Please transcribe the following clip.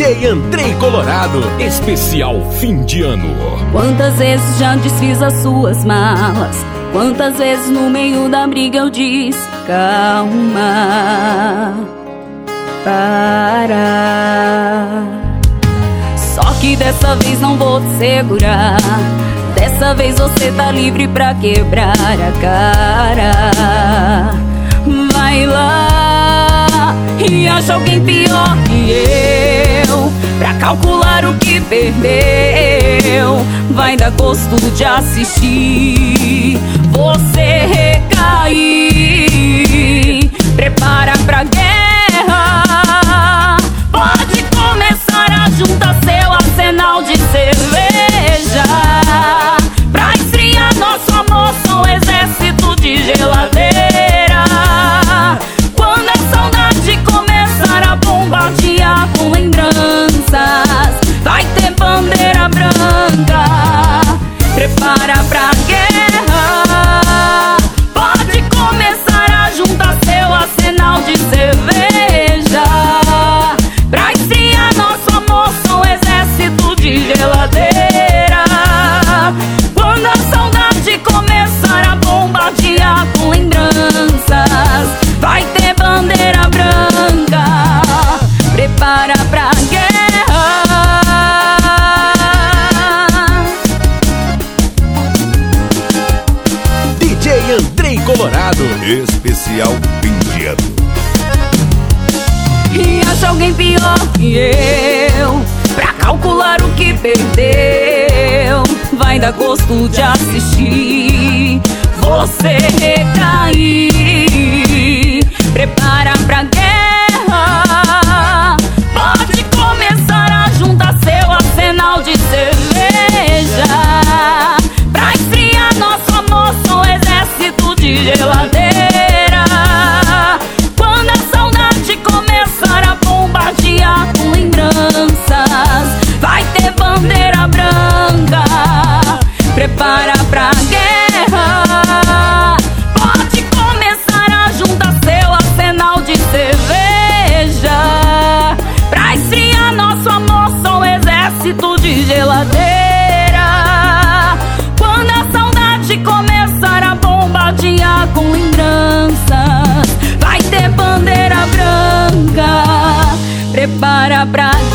DJ Andrei Colorado, especial fim de ano. Quantas vezes já desfiz as suas malas, quantas vezes no meio da briga eu disse: calma, para. Só que dessa vez não vou te segurar, dessa vez você tá livre pra quebrar a cara. Vai lá e acha alguém pior que eu pra calcular o que perdeu. Vai dar gosto de assistir você recair. Prepara pra guerra, pode começar a juntar seu arsenal de cerveja pra esfriar nosso amor, só um exército de geladeira. Quando a saudade começar a bombardear com lembranças, vai ter bandeira branca. Prepara pra guerra, pode começar a juntar seu arsenal de cerveja pra esfriar nosso amor, só um exército de geladeira. Quando a saudade começar a bombardear com lembranças, vai ter bandeira branca. Prepara pra guerra. DJ Andrei Colorado, especial fim de ano. E acha alguém pior que eu pra calcular o que perdeu. Vai dar gosto de assistir você recair. Prepara pra guerra, pode começar a juntar seu arsenal de cerveja pra esfriar nosso amor, só um exército de geladeira. Quando a saudade começar a bombardear com lembranças, vai ter bandeira branca. Prepara pra guerra, pode começar a juntar seu arsenal de cerveja pra esfriar nosso amor, só um exército de geladeira. Quando a saudade começar a bombardear com lembranças, vai ter bandeira branca. Prepara pra